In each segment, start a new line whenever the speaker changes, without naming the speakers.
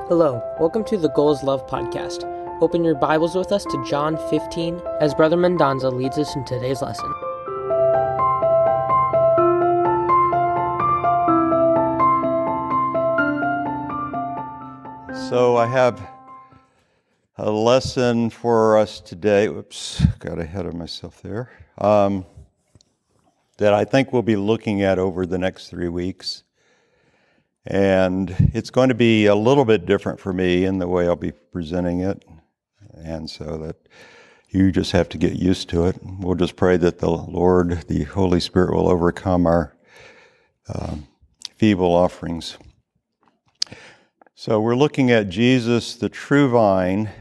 Hello, welcome to the Goals Love podcast. Open your Bibles with us to John 15 as Brother Mendonza leads us in today's lesson.
So I have a lesson for us today. Whoops, got ahead of myself there. That I think we'll be looking at over the next 3 weeks. And it's going to be a little bit different for me in the way I'll be presenting it. And so that you just have to get used to it. We'll just pray that the Lord, the Holy Spirit, will overcome our feeble offerings. So we're looking at Jesus, the true vine,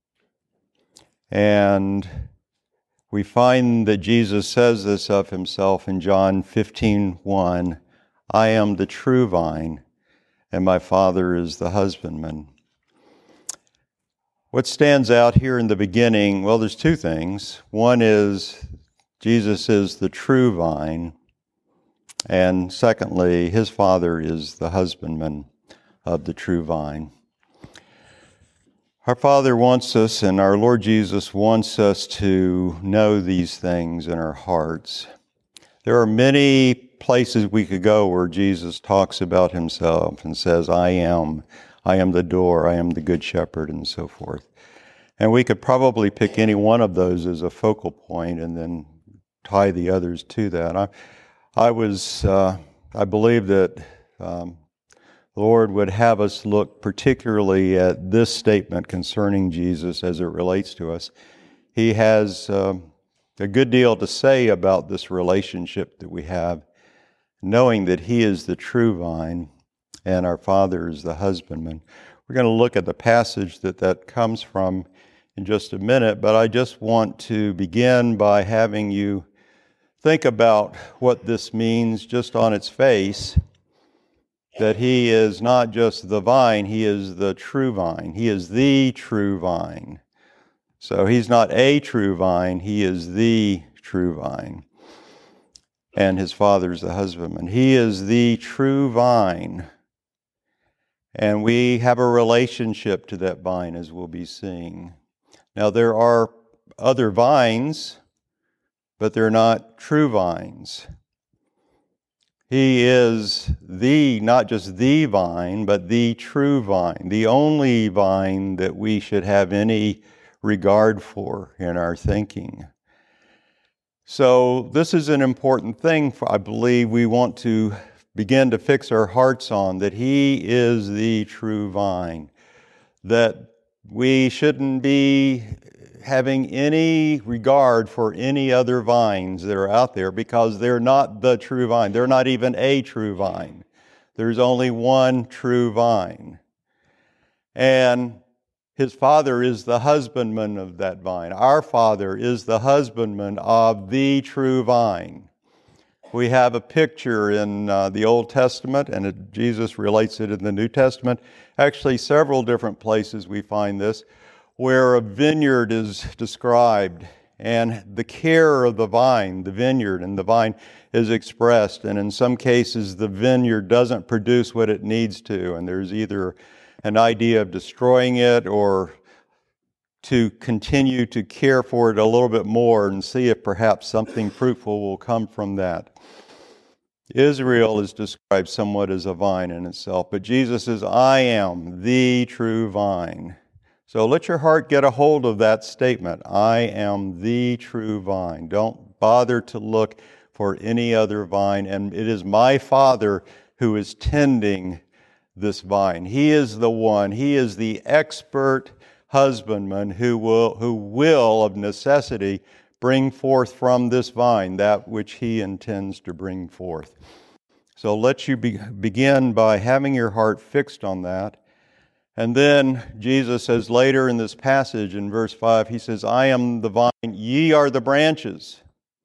and we find that Jesus says this of himself in John 15:1, I am the true vine, and my Father is the husbandman. What stands out here in the beginning, well, there's two things. One is Jesus is the true vine, and secondly, his Father is the husbandman of the true vine. Our Father wants us, and our Lord Jesus wants us to know these things in our hearts. There are many places we could go where Jesus talks about himself and says, I am the door, I am the good shepherd, and so forth. And we could probably pick any one of those as a focal point and then tie the others to that. I believe that the Lord would have us look particularly at this statement concerning Jesus as it relates to us. He has a good deal to say about this relationship that we have, knowing that he is the true vine and our Father is the husbandman. We're going to look at the passage that comes from in just a minute, but I just want to begin by having you think about what this means just on its face, that he is not just the vine, he is the true vine. He is the true vine. So he's not a true vine, he is the true vine. And his Father's the husbandman. He is the true vine. And we have a relationship to that vine, as we'll be seeing. Now, there are other vines, but they're not true vines. He is not just the vine, but the true vine, the only vine that we should have any regard for in our thinking. So this is an important thing, I believe we want to begin to fix our hearts on, that he is the true vine, that we shouldn't be having any regard for any other vines that are out there because they're not the true vine. They're not even a true vine. There's only one true vine. And his Father is the husbandman of that vine. Our Father is the husbandman of the true vine. We have a picture in the Old Testament, and Jesus relates it in the New Testament. Actually, several different places we find this, where a vineyard is described, and the care of the vine, the vineyard and the vine is expressed. And in some cases, the vineyard doesn't produce what it needs to, and there's either an idea of destroying it or to continue to care for it a little bit more and see if perhaps something fruitful will come from that. Israel is described somewhat as a vine in itself, but Jesus says, I am the true vine. So let your heart get a hold of that statement. I am the true vine. Don't bother to look for any other vine. And it is my Father who is tending this vine. He is the one. He is the expert husbandman who will of necessity bring forth from this vine that which he intends to bring forth. So let you begin by having your heart fixed on that. And then Jesus says later in this passage in verse 5, he says, I am the vine, ye are the branches.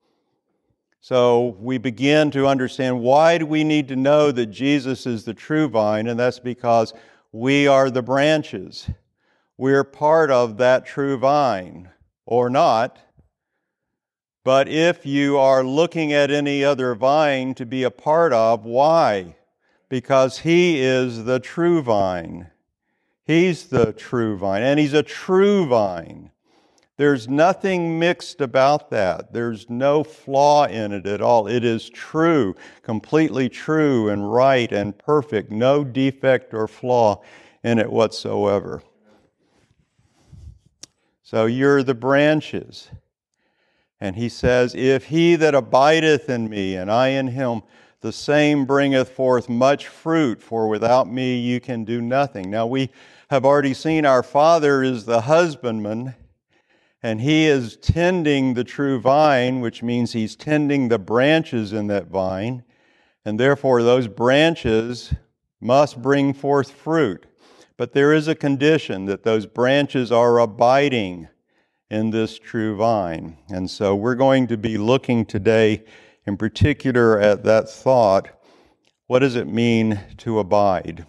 So we begin to understand why do we need to know that Jesus is the true vine, and that's because we are the branches. We're part of that true vine, or not. But if you are looking at any other vine to be a part of, why? Because he is the true vine. He's the true vine, and He's a true vine. There's nothing mixed about that. There's no flaw in it at all. It is true, completely true and right and perfect. No defect or flaw in it whatsoever. So you're the branches. And He says, if he that abideth in me and I in him, the same bringeth forth much fruit, for without me you can do nothing. Now we have already seen our Father is the husbandman, and He is tending the true vine, which means He's tending the branches in that vine, and therefore those branches must bring forth fruit. But there is a condition that those branches are abiding in this true vine. And so we're going to be looking today in particular at that thought. What does it mean to abide?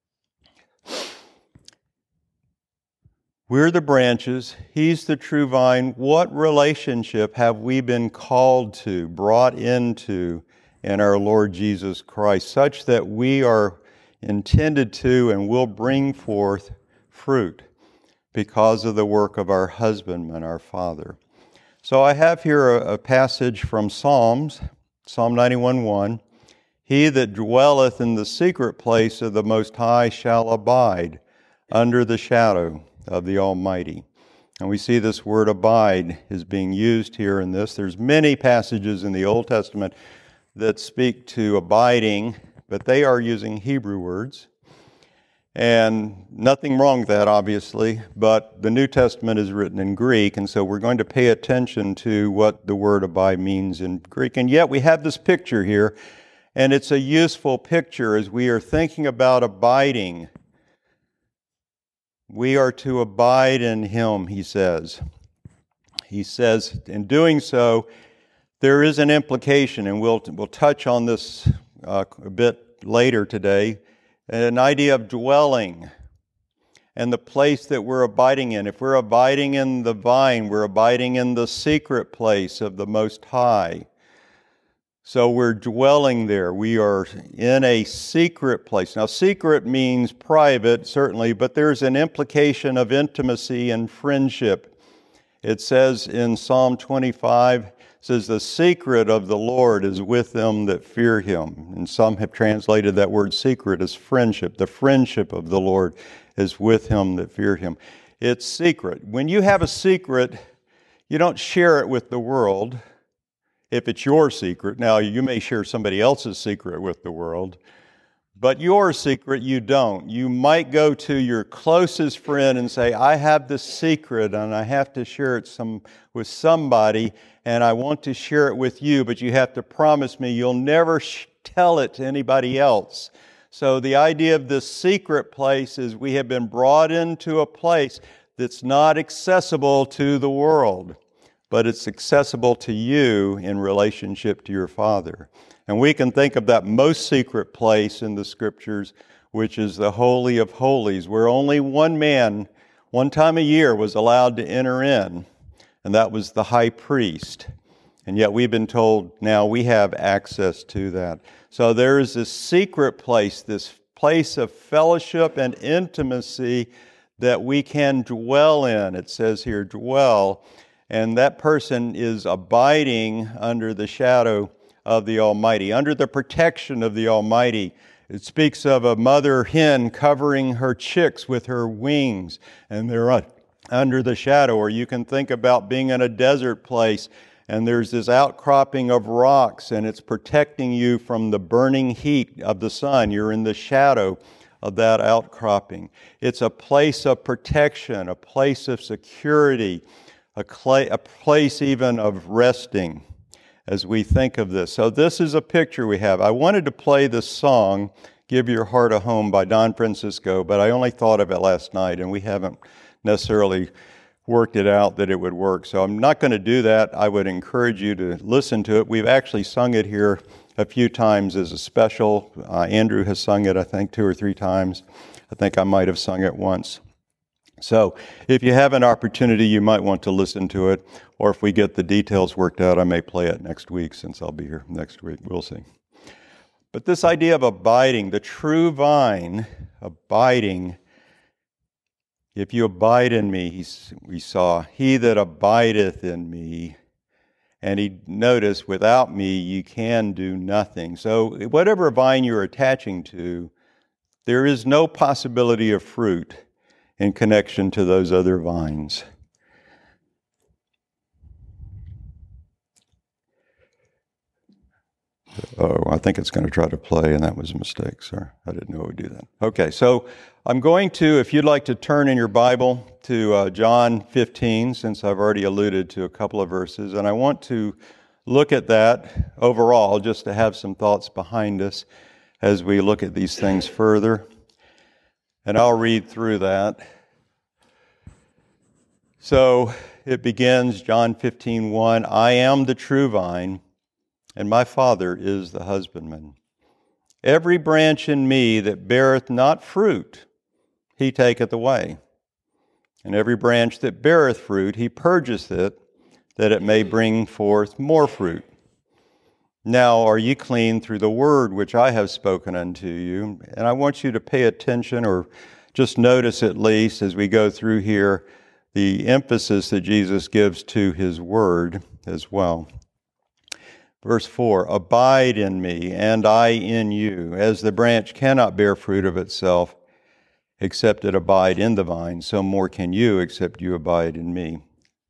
We're the branches. He's the true vine. What relationship have we been called to, brought into in our Lord Jesus Christ, such that we are intended to and will bring forth fruit because of the work of our husbandman, our Father? So I have here a passage from Psalms, Psalm 91:1. He that dwelleth in the secret place of the Most High shall abide under the shadow of the Almighty. And we see this word abide is being used here in this. There's many passages in the Old Testament that speak to abiding, but they are using Hebrew words. And nothing wrong with that, obviously, but the New Testament is written in Greek, and so we're going to pay attention to what the word abide means in Greek. And yet we have this picture here, and it's a useful picture as we are thinking about abiding. We are to abide in Him, he says. He says, in doing so, there is an implication, and we'll touch on this a bit later today, an idea of dwelling and the place that we're abiding in. If we're abiding in the vine, we're abiding in the secret place of the Most High. So we're dwelling there. We are in a secret place. Now, secret means private, certainly, but there's an implication of intimacy and friendship. It says in Psalm 25, says, the secret of the Lord is with them that fear Him. And some have translated that word secret as friendship. The friendship of the Lord is with him that fear Him. It's secret. When you have a secret, you don't share it with the world. If it's your secret, now you may share somebody else's secret with the world, but your secret you don't. You might go to your closest friend and say, I have this secret and I have to share it with somebody and I want to share it with you, but you have to promise me you'll never tell it to anybody else. So the idea of this secret place is we have been brought into a place that's not accessible to the world, but it's accessible to you in relationship to your Father. And we can think of that most secret place in the Scriptures, which is the Holy of Holies, where only one man, one time a year, was allowed to enter in, and that was the high priest. And yet we've been told now we have access to that. So there is this secret place, this place of fellowship and intimacy that we can dwell in. It says here, dwell. And that person is abiding under the shadow of the Almighty, under the protection of the Almighty. It speaks of a mother hen covering her chicks with her wings, and they're under the shadow. Or you can think about being in a desert place, and there's this outcropping of rocks, and it's protecting you from the burning heat of the sun. You're in the shadow of that outcropping. It's a place of protection, a place of security, a place even of resting as we think of this. So this is a picture we have. I wanted to play this song, Give Your Heart a Home by Don Francisco, but I only thought of it last night, and we haven't necessarily worked it out that it would work. So I'm not going to do that. I would encourage you to listen to it. We've actually sung it here a few times as a special. Andrew has sung it, I think, 2 or 3 times. I think I might have sung it once. So if you have an opportunity, you might want to listen to it, or if we get the details worked out, I may play it next week since I'll be here next week. We'll see. But this idea of abiding, the true vine, abiding, If you abide in me, we saw, he that abideth in me, and he noticed, without me you can do nothing. So whatever vine you're attaching to, there is no possibility of fruit in connection to those other vines. Oh, I think it's going to try to play, and that was a mistake. Sorry, I didn't know it would do that. Okay, so I'm going to, if you'd like to turn in your Bible to John 15, since I've already alluded to a couple of verses, and I want to look at that overall, just to have some thoughts behind us as we look at these things further. And I'll read through that. So it begins, John 15:1, I am the true vine, and my Father is the husbandman. Every branch in me that beareth not fruit, he taketh away. And every branch that beareth fruit, he purgeth it, that it may bring forth more fruit. Now are ye clean through the word which I have spoken unto you. And I want you to pay attention, or just notice at least as we go through here, the emphasis that Jesus gives to his word as well. Verse 4, abide in me, and I in you. As the branch cannot bear fruit of itself, except it abide in the vine, so more can you, except you abide in me.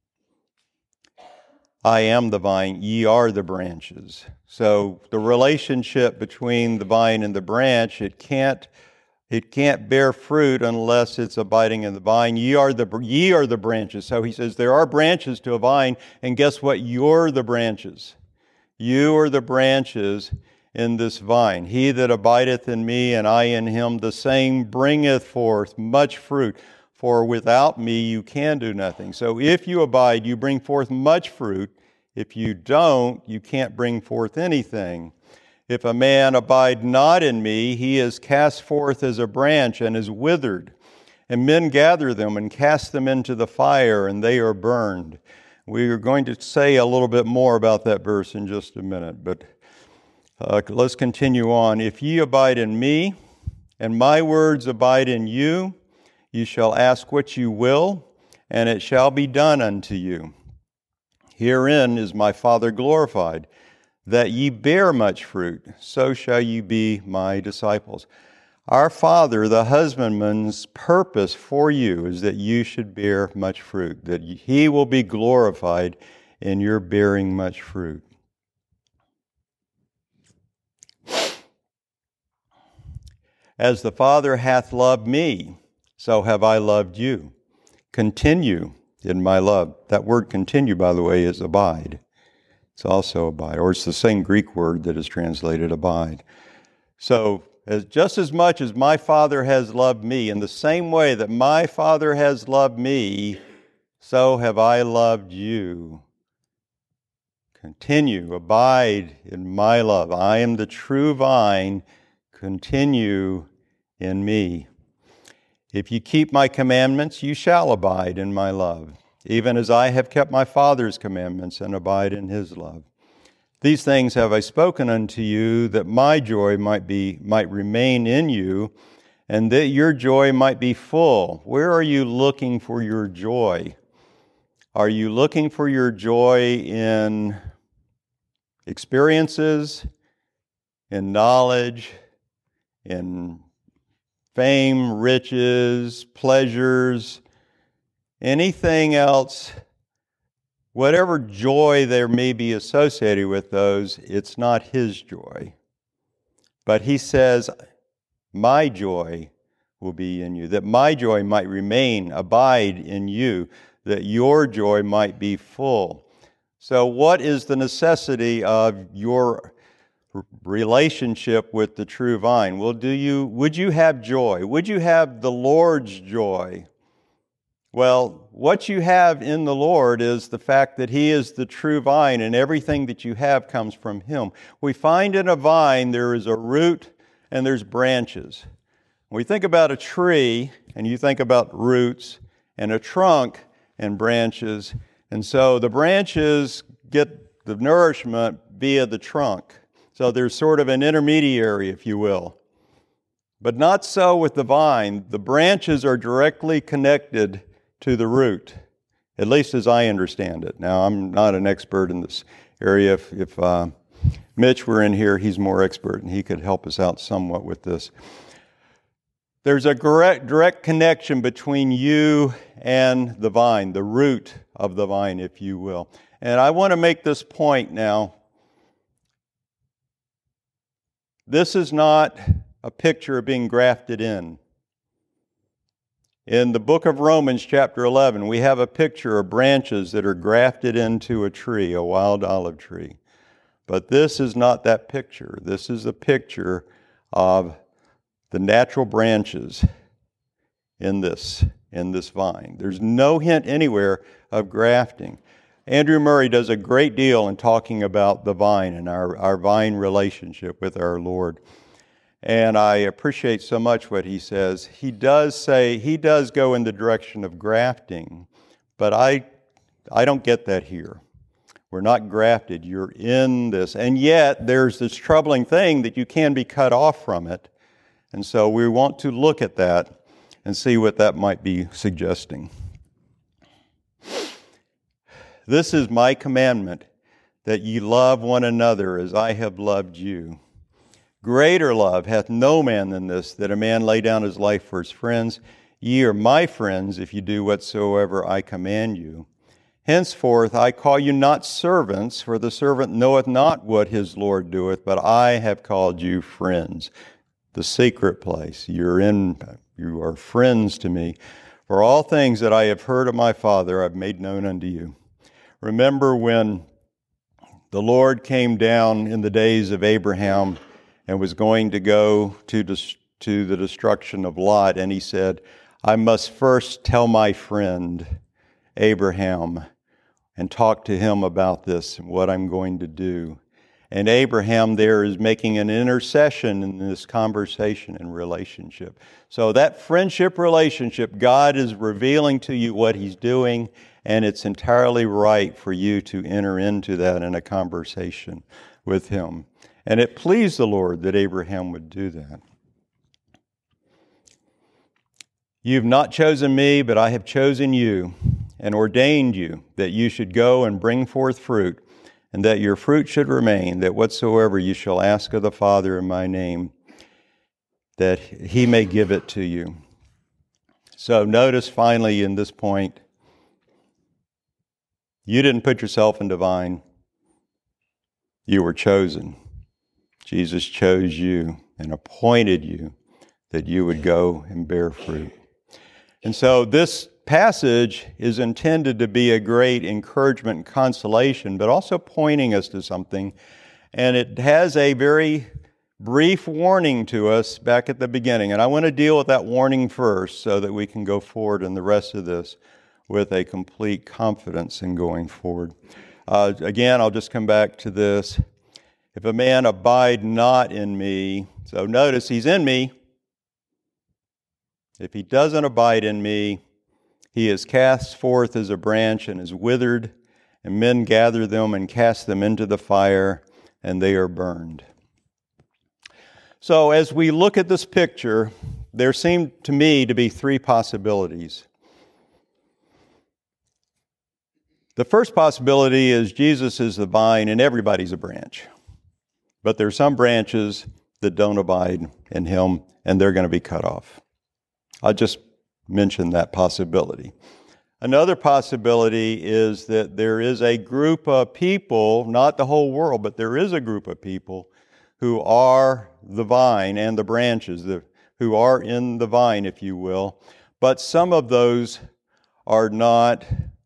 I am the vine, ye are the branches. So the relationship between the vine and the branch, it can't bear fruit unless it's abiding in the vine. Ye are the branches. So he says there are branches to a vine, and guess what? You're the branches. You are the branches in this vine. He that abideth in me and I in him, the same bringeth forth much fruit. For without me you can do nothing. So if you abide, you bring forth much fruit. If you don't, you can't bring forth anything. If a man abide not in me, he is cast forth as a branch and is withered. And men gather them and cast them into the fire, and they are burned. We are going to say a little bit more about that verse in just a minute, but let's continue on. If ye abide in me, and my words abide in you, you shall ask what you will, and it shall be done unto you. Herein is my Father glorified, that ye bear much fruit, so shall ye be my disciples. Our Father, the husbandman's purpose for you is that you should bear much fruit, that he will be glorified in your bearing much fruit. As the Father hath loved me, so have I loved you. Continue in my love. That word continue, by the way, is abide. It's also abide, or it's the same Greek word that is translated abide. So, just as much as my Father has loved me, in the same way that my Father has loved me, so have I loved you. Continue, abide in my love. I am the true vine. Continue in me. If you keep my commandments, you shall abide in my love, even as I have kept my Father's commandments and abide in his love. These things have I spoken unto you, that my joy might remain in you, and that your joy might be full. Where are you looking for your joy? Are you looking for your joy in experiences, in knowledge, in fame, riches, pleasures, anything else? Whatever joy there may be associated with those, it's not his joy. But he says, my joy will be in you, that my joy might remain, abide in you, that your joy might be full. So what is the necessity of your relationship with the true vine? Well, would you have joy? Would you have the Lord's joy? Well, what you have in the Lord is the fact that he is the true vine, and everything that you have comes from him. We find in a vine there is a root and there's branches. When we think about a tree, and you think about roots and a trunk and branches, and so the branches get the nourishment via the trunk. So there's sort of an intermediary, if you will. But not so with the vine. The branches are directly connected to the root, at least as I understand it. Now, I'm not an expert in this area. If Mitch were in here, he's more expert, and he could help us out somewhat with this. There's a direct connection between you and the vine, the root of the vine, if you will. And I want to make this point now. This is not a picture of being grafted in. In the book of Romans, chapter 11, we have a picture of branches that are grafted into a tree, a wild olive tree. But this is not that picture. This is a picture of the natural branches in this vine. There's no hint anywhere of grafting. Andrew Murray does a great deal in talking about the vine and our vine relationship with our Lord. And I appreciate so much what he says. He does go in the direction of grafting, but I don't get that here. We're not grafted. You're in this. And yet, there's this troubling thing that you can be cut off from it. And so we want to look at that and see what that might be suggesting. This is my commandment, that ye love one another as I have loved you. Greater love hath no man than this, that a man lay down his life for his friends. Ye are my friends, if you do whatsoever I command you. Henceforth I call you not servants, for the servant knoweth not what his Lord doeth, but I have called you friends. The secret place. You are friends to me. For all things that I have heard of my Father, I've made known unto you. Remember when the Lord came down in the days of Abraham and was going to go to the destruction of Lot, and he said, I must first tell my friend Abraham and talk to him about this and what I'm going to do. And Abraham there is making an intercession in this conversation and relationship. So that friendship relationship, God is revealing to you what He's doing, and it's entirely right for you to enter into that in a conversation with Him. And it pleased the Lord that Abraham would do that. You've not chosen me, but I have chosen you and ordained you that you should go and bring forth fruit, and that your fruit should remain, that whatsoever you shall ask of the Father in my name, that He may give it to you. So notice finally in this point, you didn't put yourself in the vine. You were chosen. Jesus chose you and appointed you that you would go and bear fruit. And so this passage is intended to be a great encouragement and consolation, but also pointing us to something. And it has a very brief warning to us back at the beginning. And I want to deal with that warning first so that we can go forward in the rest of this with a complete confidence in going forward. Again, I'll just come back to this. If a man abide not in me, so notice he's in me. If he doesn't abide in me, he is cast forth as a branch and is withered, and men gather them and cast them into the fire, and they are burned. So as we look at this picture, there seem to me to be three possibilities. The first possibility is Jesus is the vine and everybody's a branch. But there are some branches that don't abide in Him, and they're going to be cut off. I'll just mention that possibility. Another possibility is that there is a group of people, not the whole world, but there is a group of people who are the vine and the branches, who are in the vine, if you will. But some of those are not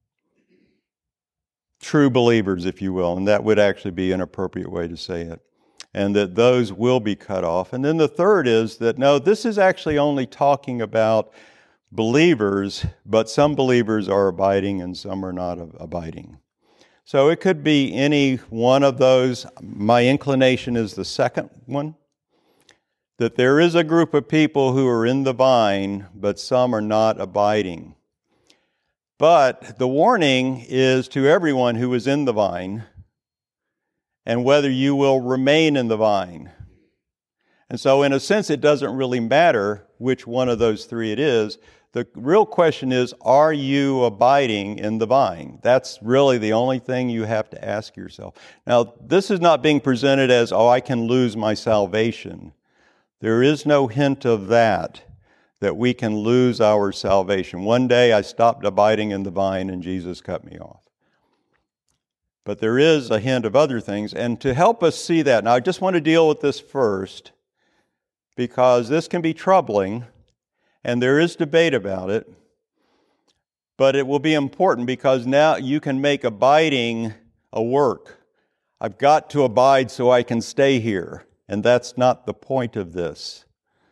true believers, if you will, and that would actually be an appropriate way to say it. And that those will be cut off. And then the third is that, no, this is actually only talking about believers, but some believers are abiding and some are not abiding. So it could be any one of those. My inclination is the second one, that there is a group of people who are in the vine, but some are not abiding. But the warning is to everyone who is in the vine, and whether you will remain in the vine. And so in a sense, it doesn't really matter which one of those three it is. The real question is, are you abiding in the vine? That's really the only thing you have to ask yourself. Now, this is not being presented as, I can lose my salvation. There is no hint of that we can lose our salvation. One day I stopped abiding in the vine and Jesus cut me off. But there is a hint of other things. And to help us see that, now I just want to deal with this first, because this can be troubling, and there is debate about it. But it will be important because now you can make abiding a work. I've got to abide so I can stay here. And that's not the point of this.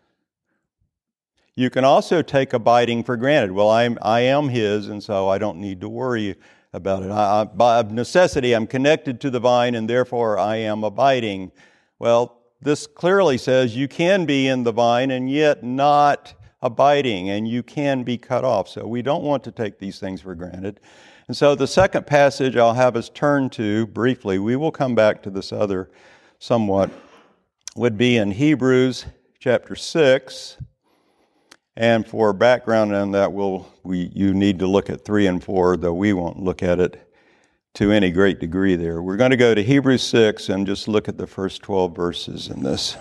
You can also take abiding for granted. Well, I am His, and so I don't need to worry about it. By necessity, I'm connected to the vine, and therefore I am abiding. Well, this clearly says you can be in the vine and yet not abiding, and you can be cut off. So we don't want to take these things for granted. And so the second passage I'll have us turn to briefly, we will come back to this other somewhat, would be in Hebrews chapter 6. And for background on that, you need to look at 3 and 4, though we won't look at it to any great degree there. We're going to go to Hebrews 6 and just look at the first 12 verses in this.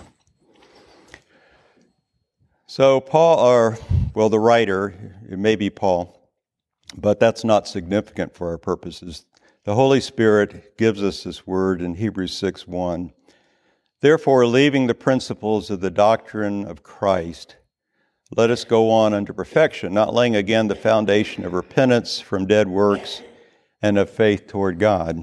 So the writer, it may be Paul, but that's not significant for our purposes. The Holy Spirit gives us this word in Hebrews 6:1. Therefore, leaving the principles of the doctrine of Christ, let us go on unto perfection, not laying again the foundation of repentance from dead works and of faith toward God,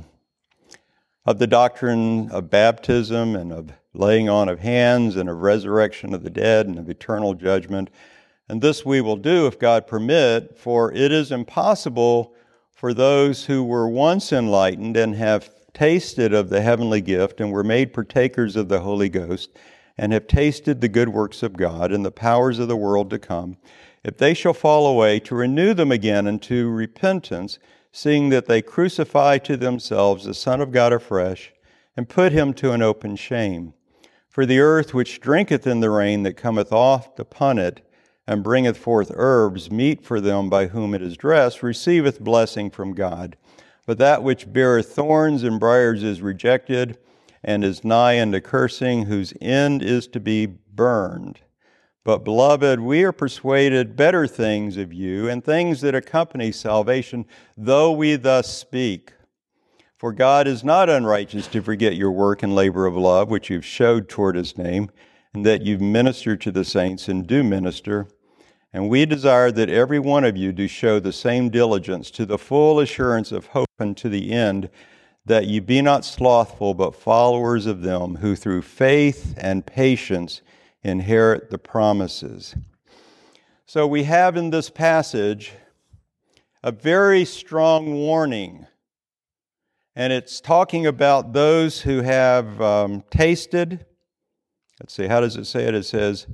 of the doctrine of baptism and of laying on of hands and of resurrection of the dead and of eternal judgment. And this we will do if God permit, for it is impossible for those who were once enlightened and have tasted of the heavenly gift and were made partakers of the Holy Ghost and have tasted the good works of God and the powers of the world to come, if they shall fall away, to renew them again unto repentance, seeing that they crucify to themselves the Son of God afresh and put him to an open shame. For the earth which drinketh in the rain that cometh oft upon it, and bringeth forth herbs, meet for them by whom it is dressed, receiveth blessing from God. But that which beareth thorns and briars is rejected, and is nigh unto cursing, whose end is to be burned. But, beloved, we are persuaded better things of you, and things that accompany salvation, though we thus speak. For God is not unrighteous to forget your work and labor of love, which you've showed toward His name, and that you've ministered to the saints and do minister. And we desire that every one of you do show the same diligence to the full assurance of hope unto the end, that ye be not slothful, but followers of them who through faith and patience inherit the promises. So we have in this passage a very strong warning. And it's talking about those who have tasted. Let's see, how does it say it? It says,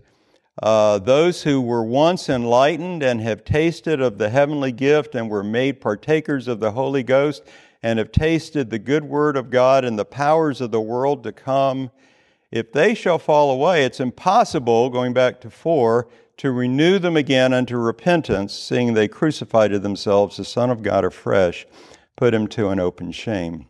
those who were once enlightened and have tasted of the heavenly gift and were made partakers of the Holy Ghost and have tasted the good word of God and the powers of the world to come, if they shall fall away, it's impossible, going back to 4, to renew them again unto repentance, seeing they crucify to themselves the Son of God afresh, put him to an open shame.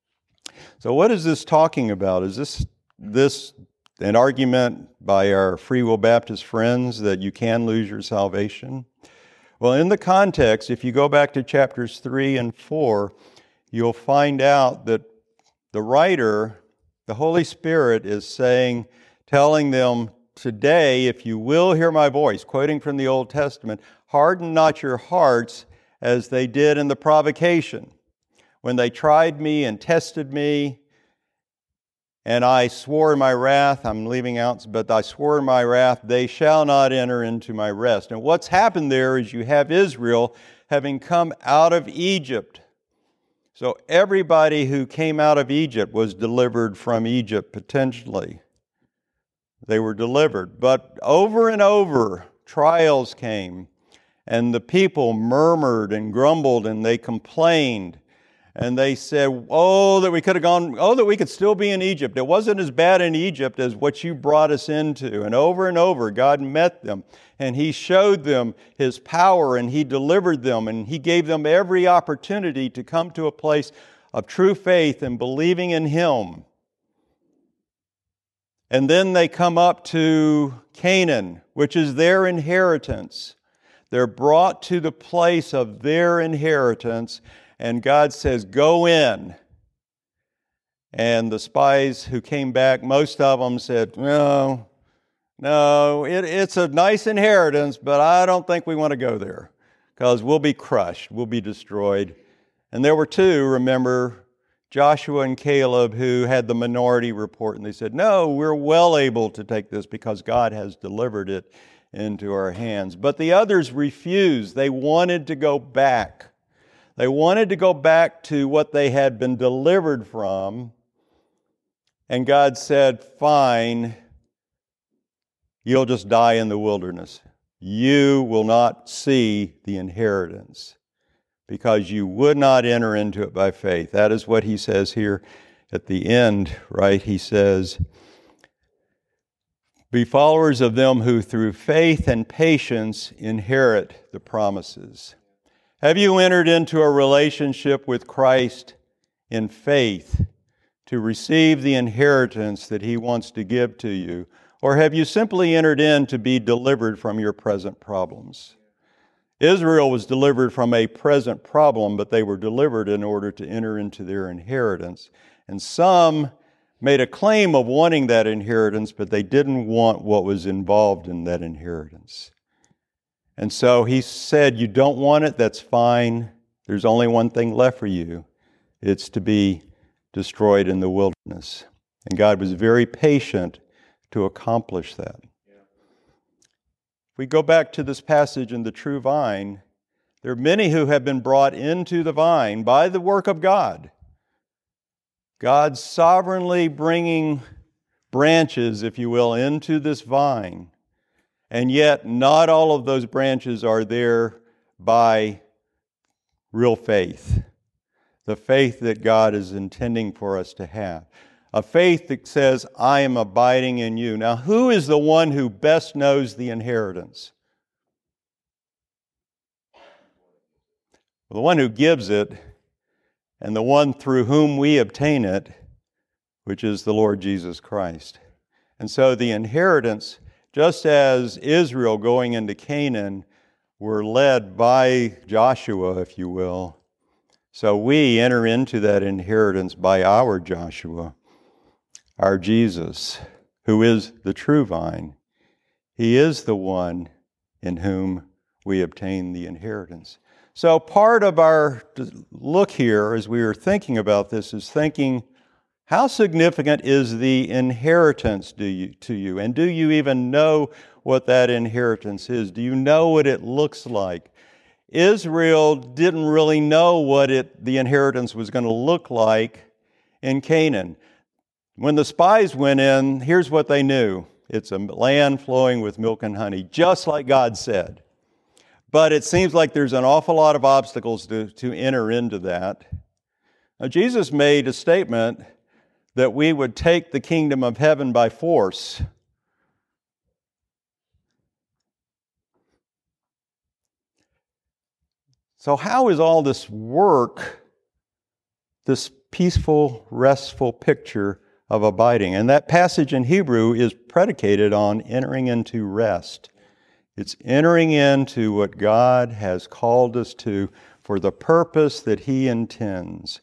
So what is this talking about? Is this an argument by our Free Will Baptist friends that you can lose your salvation? Well, in the context, if you go back to chapters 3 and 4, you'll find out that the writer, the Holy Spirit, is telling them, today, if you will hear my voice, quoting from the Old Testament, harden not your hearts as they did in the provocation, when they tried me and tested me, and I swore in my wrath, I'm leaving out, but I swore in my wrath, they shall not enter into my rest. And what's happened there is you have Israel having come out of Egypt. So everybody who came out of Egypt was delivered from Egypt potentially. They were delivered. But over and over, trials came, and the people murmured and grumbled, and they complained. And they said, oh, that we could have gone, oh, that we could still be in Egypt. It wasn't as bad in Egypt as what you brought us into. And over, God met them. And He showed them His power, and He delivered them, and He gave them every opportunity to come to a place of true faith and believing in Him. And then they come up to Canaan, which is their inheritance. They're brought to the place of their inheritance, and God says, go in. And the spies who came back, most of them said, no, it's a nice inheritance, but I don't think we want to go there because we'll be crushed, we'll be destroyed. And there were two, remember, Joshua and Caleb, who had the minority report, and they said, no, we're well able to take this because God has delivered it into our hands. But the others refused. They wanted to go back. They wanted to go back to what they had been delivered from. And God said, fine, you'll just die in the wilderness. You will not see the inheritance because you would not enter into it by faith. That is what He says here at the end, right? He says, be followers of them who through faith and patience inherit the promises. Have you entered into a relationship with Christ in faith to receive the inheritance that He wants to give to you? Or have you simply entered in to be delivered from your present problems? Israel was delivered from a present problem, but they were delivered in order to enter into their inheritance. And some made a claim of wanting that inheritance, but they didn't want what was involved in that inheritance. And so He said, you don't want it, that's fine. There's only one thing left for you. It's to be destroyed in the wilderness. And God was very patient to accomplish that. If we go back to this passage in the true vine, there are many who have been brought into the vine by the work of God. God sovereignly bringing branches, if you will, into this vine. And yet, not all of those branches are there by real faith. The faith that God is intending for us to have. A faith that says, I am abiding in you. Now, who is the one who best knows the inheritance? Well, the one who gives it, and the one through whom we obtain it, which is the Lord Jesus Christ. And so the inheritance, just as Israel going into Canaan were led by Joshua, if you will, so we enter into that inheritance by our Joshua, our Jesus, who is the true vine. He is the one in whom we obtain the inheritance. So part of our look here as we were thinking about this is thinking, how significant is the inheritance to you? And do you even know what that inheritance is? Do you know what it looks like? Israel didn't really know what the inheritance was going to look like in Canaan. When the spies went in, here's what they knew. It's a land flowing with milk and honey, just like God said. But it seems like there's an awful lot of obstacles to enter into that. Now, Jesus made a statement that we would take the kingdom of heaven by force. So how is all this work, this peaceful, restful picture of abiding? And that passage in Hebrew is predicated on entering into rest. It's entering into what God has called us to for the purpose that He intends.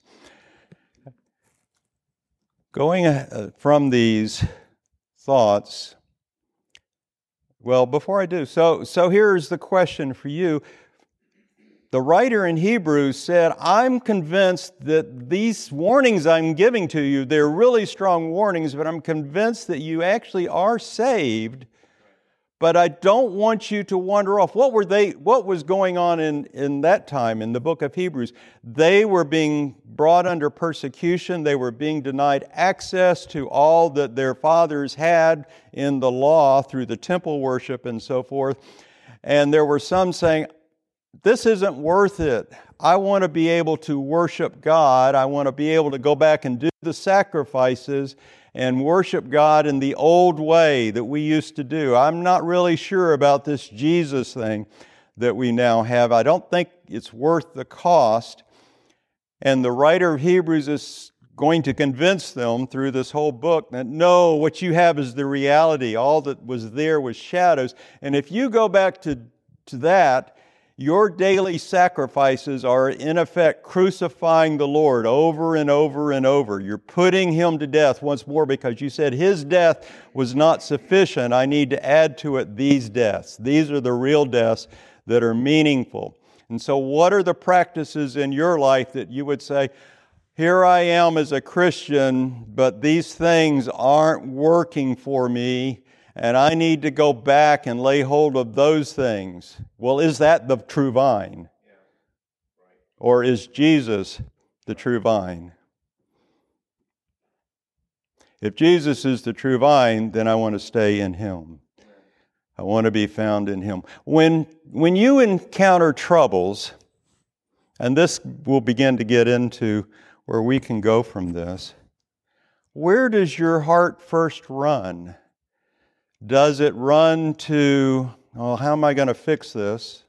Going from these thoughts, well, before I do, so here's the question for you. The writer in Hebrews said, I'm convinced that these warnings I'm giving to you, they're really strong warnings, but I'm convinced that you actually are saved, but I don't want you to wander off. What was going on in that time in the book of Hebrews? They were being brought under persecution. They were being denied access to all that their fathers had in the law through the temple worship and so forth. And there were some saying, this isn't worth it. I want to be able to worship God. I want to be able to go back and do the sacrifices and worship God in the old way that we used to do. I'm not really sure about this Jesus thing that we now have. I don't think it's worth the cost. And the writer of Hebrews is going to convince them through this whole book that no, what you have is the reality. All that was there was shadows. And if you go back to that, your daily sacrifices are in effect crucifying the Lord over and over and over. You're putting Him to death once more because you said His death was not sufficient. I need to add to it these deaths. These are the real deaths that are meaningful. And so what are the practices in your life that you would say, here I am as a Christian, but these things aren't working for me, and I need to go back and lay hold of those things? Well, is that the true vine? Or is Jesus the true vine? If Jesus is the true vine, then I want to stay in Him. I want to be found in Him. When you encounter troubles, and this will begin to get into where we can go from this, where does your heart first run? Does it run to, oh, how am I going to fix this?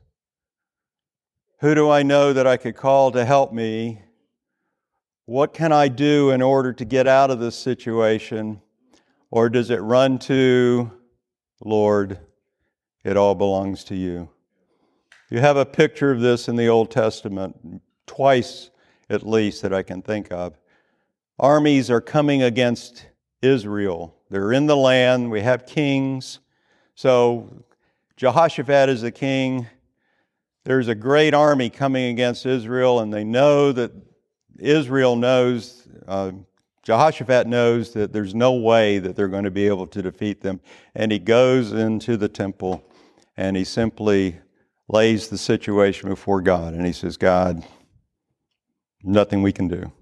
Who do I know that I could call to help me? What can I do in order to get out of this situation? Or does it run to, Lord, it all belongs to you? You have a picture of this in the Old Testament, twice at least that I can think of. Armies are coming against Israel. They're in the land. We have kings. So Jehoshaphat is the king. There's a great army coming against Israel, and they know that Israel knows, Jehoshaphat knows that there's no way that they're going to be able to defeat them. And he goes into the temple and he simply lays the situation before God. And he says, God, nothing we can do.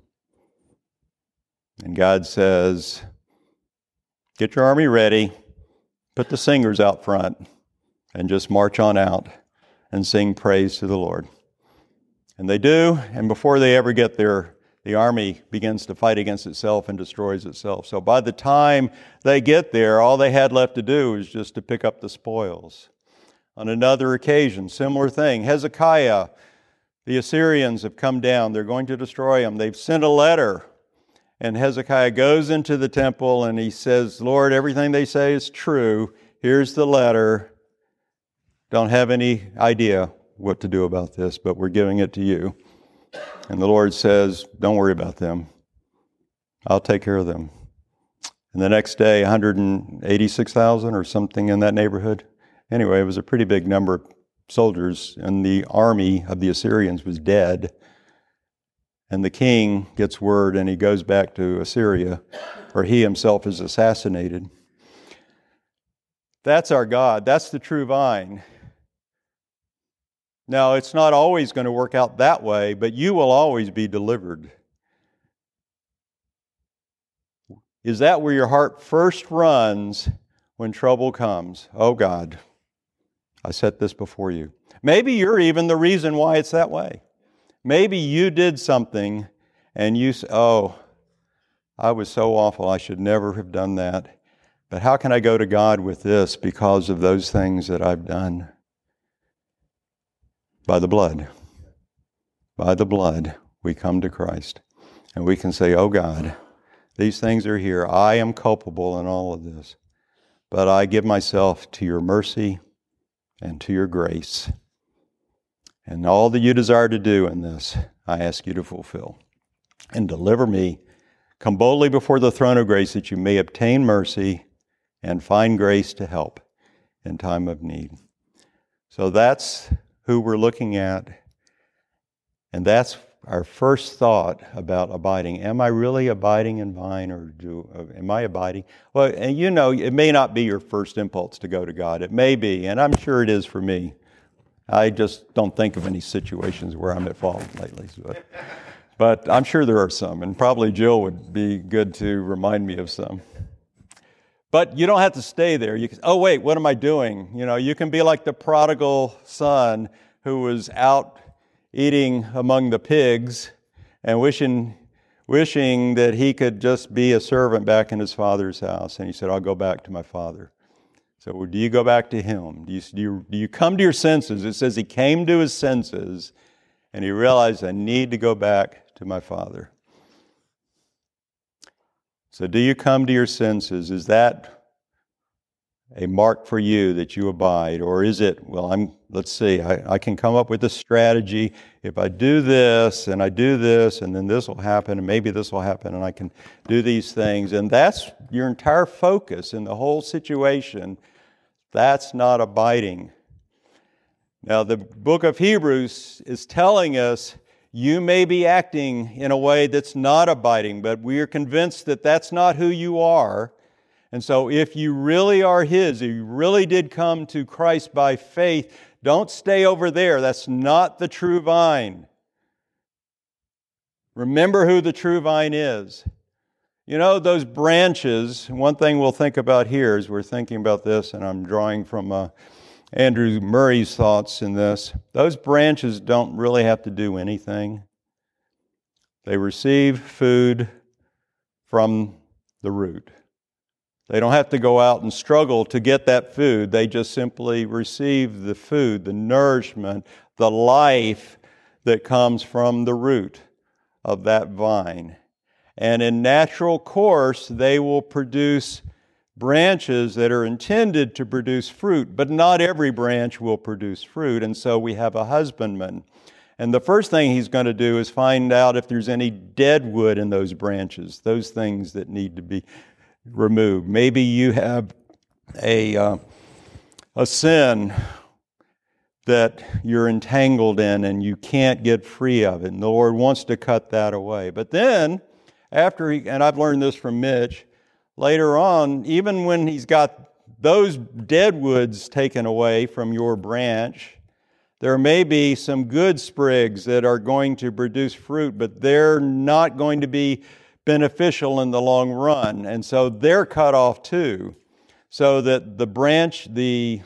And God says, get your army ready, put the singers out front, and just march on out and sing praise to the Lord. And they do, and before they ever get there, the army begins to fight against itself and destroys itself. So by the time they get there, all they had left to do was just to pick up the spoils. On another occasion, similar thing. Hezekiah, the Assyrians have come down. They're going to destroy him. They've sent a letter. And Hezekiah goes into the temple and he says, Lord, everything they say is true. Here's the letter. Don't have any idea what to do about this, but we're giving it to you. And the Lord says, don't worry about them. I'll take care of them. And the next day, 186,000 or something in that neighborhood. Anyway, it was a pretty big number of soldiers, and the army of the Assyrians was dead. And the king gets word, and he goes back to Assyria, where he himself is assassinated. That's our God. That's the true vine. Now, it's not always going to work out that way, but you will always be delivered. Is that where your heart first runs when trouble comes? Oh, God, I set this before you. Maybe you're even the reason why it's that way. Maybe you did something and you say, oh, I was so awful, I should never have done that. But how can I go to God with this because of those things that I've done? By the blood. By the blood, we come to Christ. And we can say, oh God, these things are here. I am culpable in all of this. But I give myself to your mercy and to your grace. And all that you desire to do in this, I ask you to fulfill. And deliver me. Come boldly before the throne of grace that you may obtain mercy and find grace to help in time of need. So that's who we're looking at. And that's our first thought about abiding. Am I really abiding in vine, or am I abiding? Well, and you know, it may not be your first impulse to go to God. It may be, and I'm sure it is for me. I just don't think of any situations where I'm at fault lately. But I'm sure there are some, and probably Jill would be good to remind me of some. But you don't have to stay there. You can, oh wait, what am I doing? You know, you can be like the prodigal son who was out eating among the pigs and wishing that he could just be a servant back in his father's house. And he said, I'll go back to my father. So do you go back to him? Do you come to your senses? It says he came to his senses and he realized, I need to go back to my father. So do you come to your senses? Is that a mark for you that you abide? Or is it, let's see, I can come up with a strategy. If I do this, and I do this, and then this will happen, and maybe this will happen, and I can do these things. And that's your entire focus in the whole situation. That's not abiding. Now, the book of Hebrews is telling us you may be acting in a way that's not abiding, but we are convinced that that's not who you are. And so if you really are His, if you really did come to Christ by faith, don't stay over there. That's not the true vine. Remember who the true vine is. You know, those branches, one thing we'll think about here as we're thinking about this, and I'm drawing from Andrew Murray's thoughts in this, those branches don't really have to do anything. They receive food from the root. They don't have to go out and struggle to get that food. They just simply receive the food, the nourishment, the life that comes from the root of that vine. And in natural course, they will produce branches that are intended to produce fruit, but not every branch will produce fruit. And so we have a husbandman. And the first thing he's going to do is find out if there's any dead wood in those branches, those things that need to be removed. Maybe you have a sin that you're entangled in and you can't get free of it. And the Lord wants to cut that away. But then, and I've learned this from Mitch, later on, even when he's got those dead woods taken away from your branch, there may be some good sprigs that are going to produce fruit, but they're not going to be beneficial in the long run. And so they're cut off too. So that the branch, the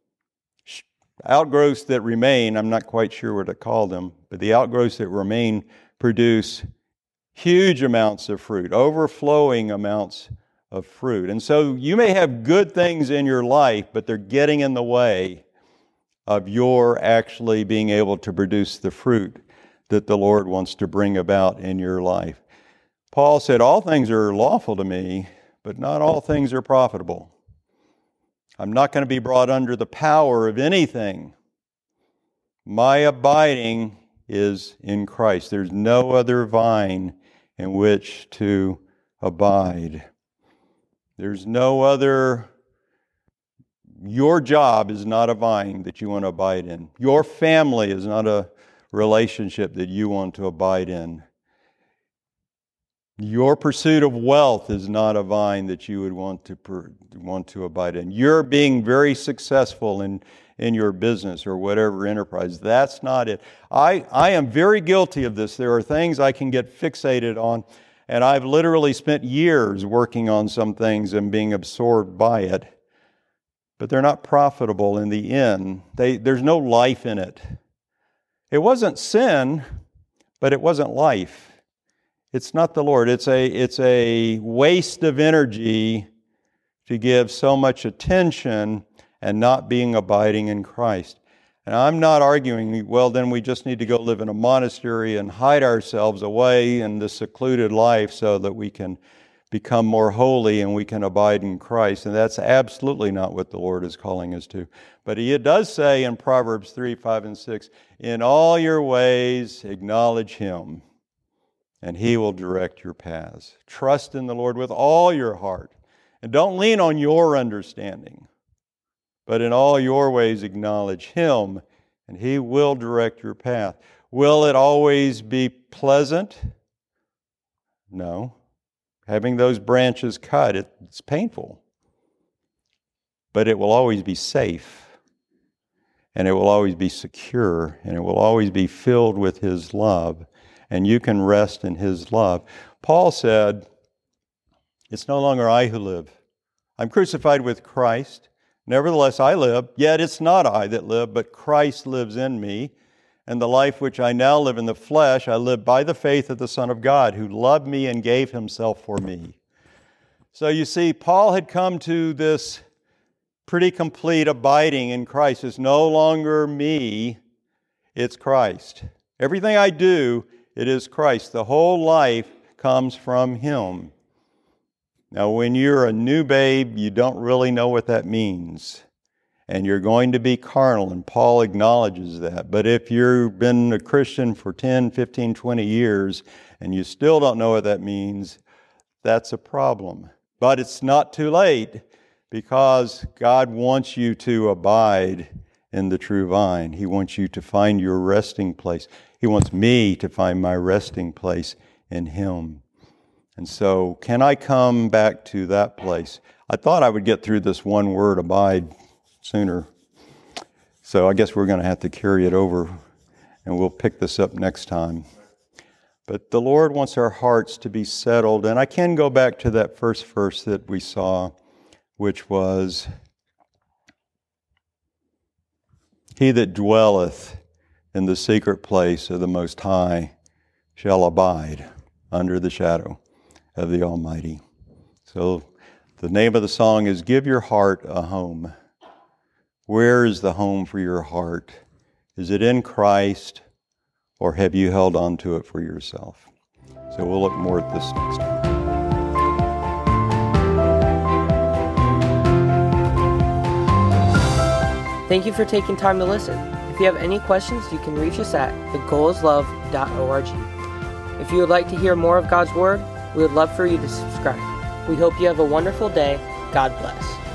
outgrowths that remain, I'm not quite sure what to call them, but the outgrowths that remain produce huge amounts of fruit, overflowing amounts of fruit. And so you may have good things in your life, but they're getting in the way of your actually being able to produce the fruit that the Lord wants to bring about in your life. Paul said, all things are lawful to me, but not all things are profitable. I'm not going to be brought under the power of anything. My abiding is in Christ. There's no other vine in which to abide. There's no other. Your job is not a vine that you want to abide in. Your family is not a relationship that you want to abide in. Your pursuit of wealth is not a vine that you would want to abide in. You're being very successful in your business or whatever enterprise. That's not it. I am very guilty of this. There are things I can get fixated on, and I've literally spent years working on some things and being absorbed by it. But they're not profitable in the end. There's no life in it. It wasn't sin, but it wasn't life. It's not the Lord. It's a waste of energy to give so much attention and not being abiding in Christ. And I'm not arguing, well, then we just need to go live in a monastery and hide ourselves away in the secluded life so that we can become more holy and we can abide in Christ. And that's absolutely not what the Lord is calling us to. But He does say in Proverbs 3, 5, and 6, in all your ways acknowledge Him, and He will direct your paths. Trust in the Lord with all your heart. And don't lean on your understanding, but in all your ways acknowledge Him, and He will direct your path. Will it always be pleasant? No. Having those branches cut, it's painful. But it will always be safe, and it will always be secure, and it will always be filled with His love. And you can rest in His love. Paul said, it's no longer I who live. I'm crucified with Christ. Nevertheless, I live. Yet it's not I that live, but Christ lives in me. And the life which I now live in the flesh, I live by the faith of the Son of God, who loved me and gave himself for me. So you see, Paul had come to this pretty complete abiding in Christ. It's no longer me, it's Christ. Everything I do, it is Christ. The whole life comes from him. Now, when you're a new babe, you don't really know what that means. And you're going to be carnal, and Paul acknowledges that. But if you've been a Christian for 10, 15, 20 years, and you still don't know what that means, that's a problem. But it's not too late, because God wants you to abide in the true vine. He wants you to find your resting place. He wants me to find my resting place in him. And so, can I come back to that place? I thought I would get through this one word, abide, sooner. So I guess we're going to have to carry it over, and we'll pick this up next time. But the Lord wants our hearts to be settled. And I can go back to that first verse that we saw, which was, "He that dwelleth in the secret place of the Most High shall abide under the shadow of the Almighty." So the name of the song is "Give Your Heart a Home." Where is the home for your heart? Is it in Christ, or have you held on to it for yourself? So we'll look more at this next time.
Thank you for taking time to listen. If you have any questions, you can reach us at thegoaleslove.org. If you would like to hear more of God's Word, we would love for you to subscribe. We hope you have a wonderful day. God bless.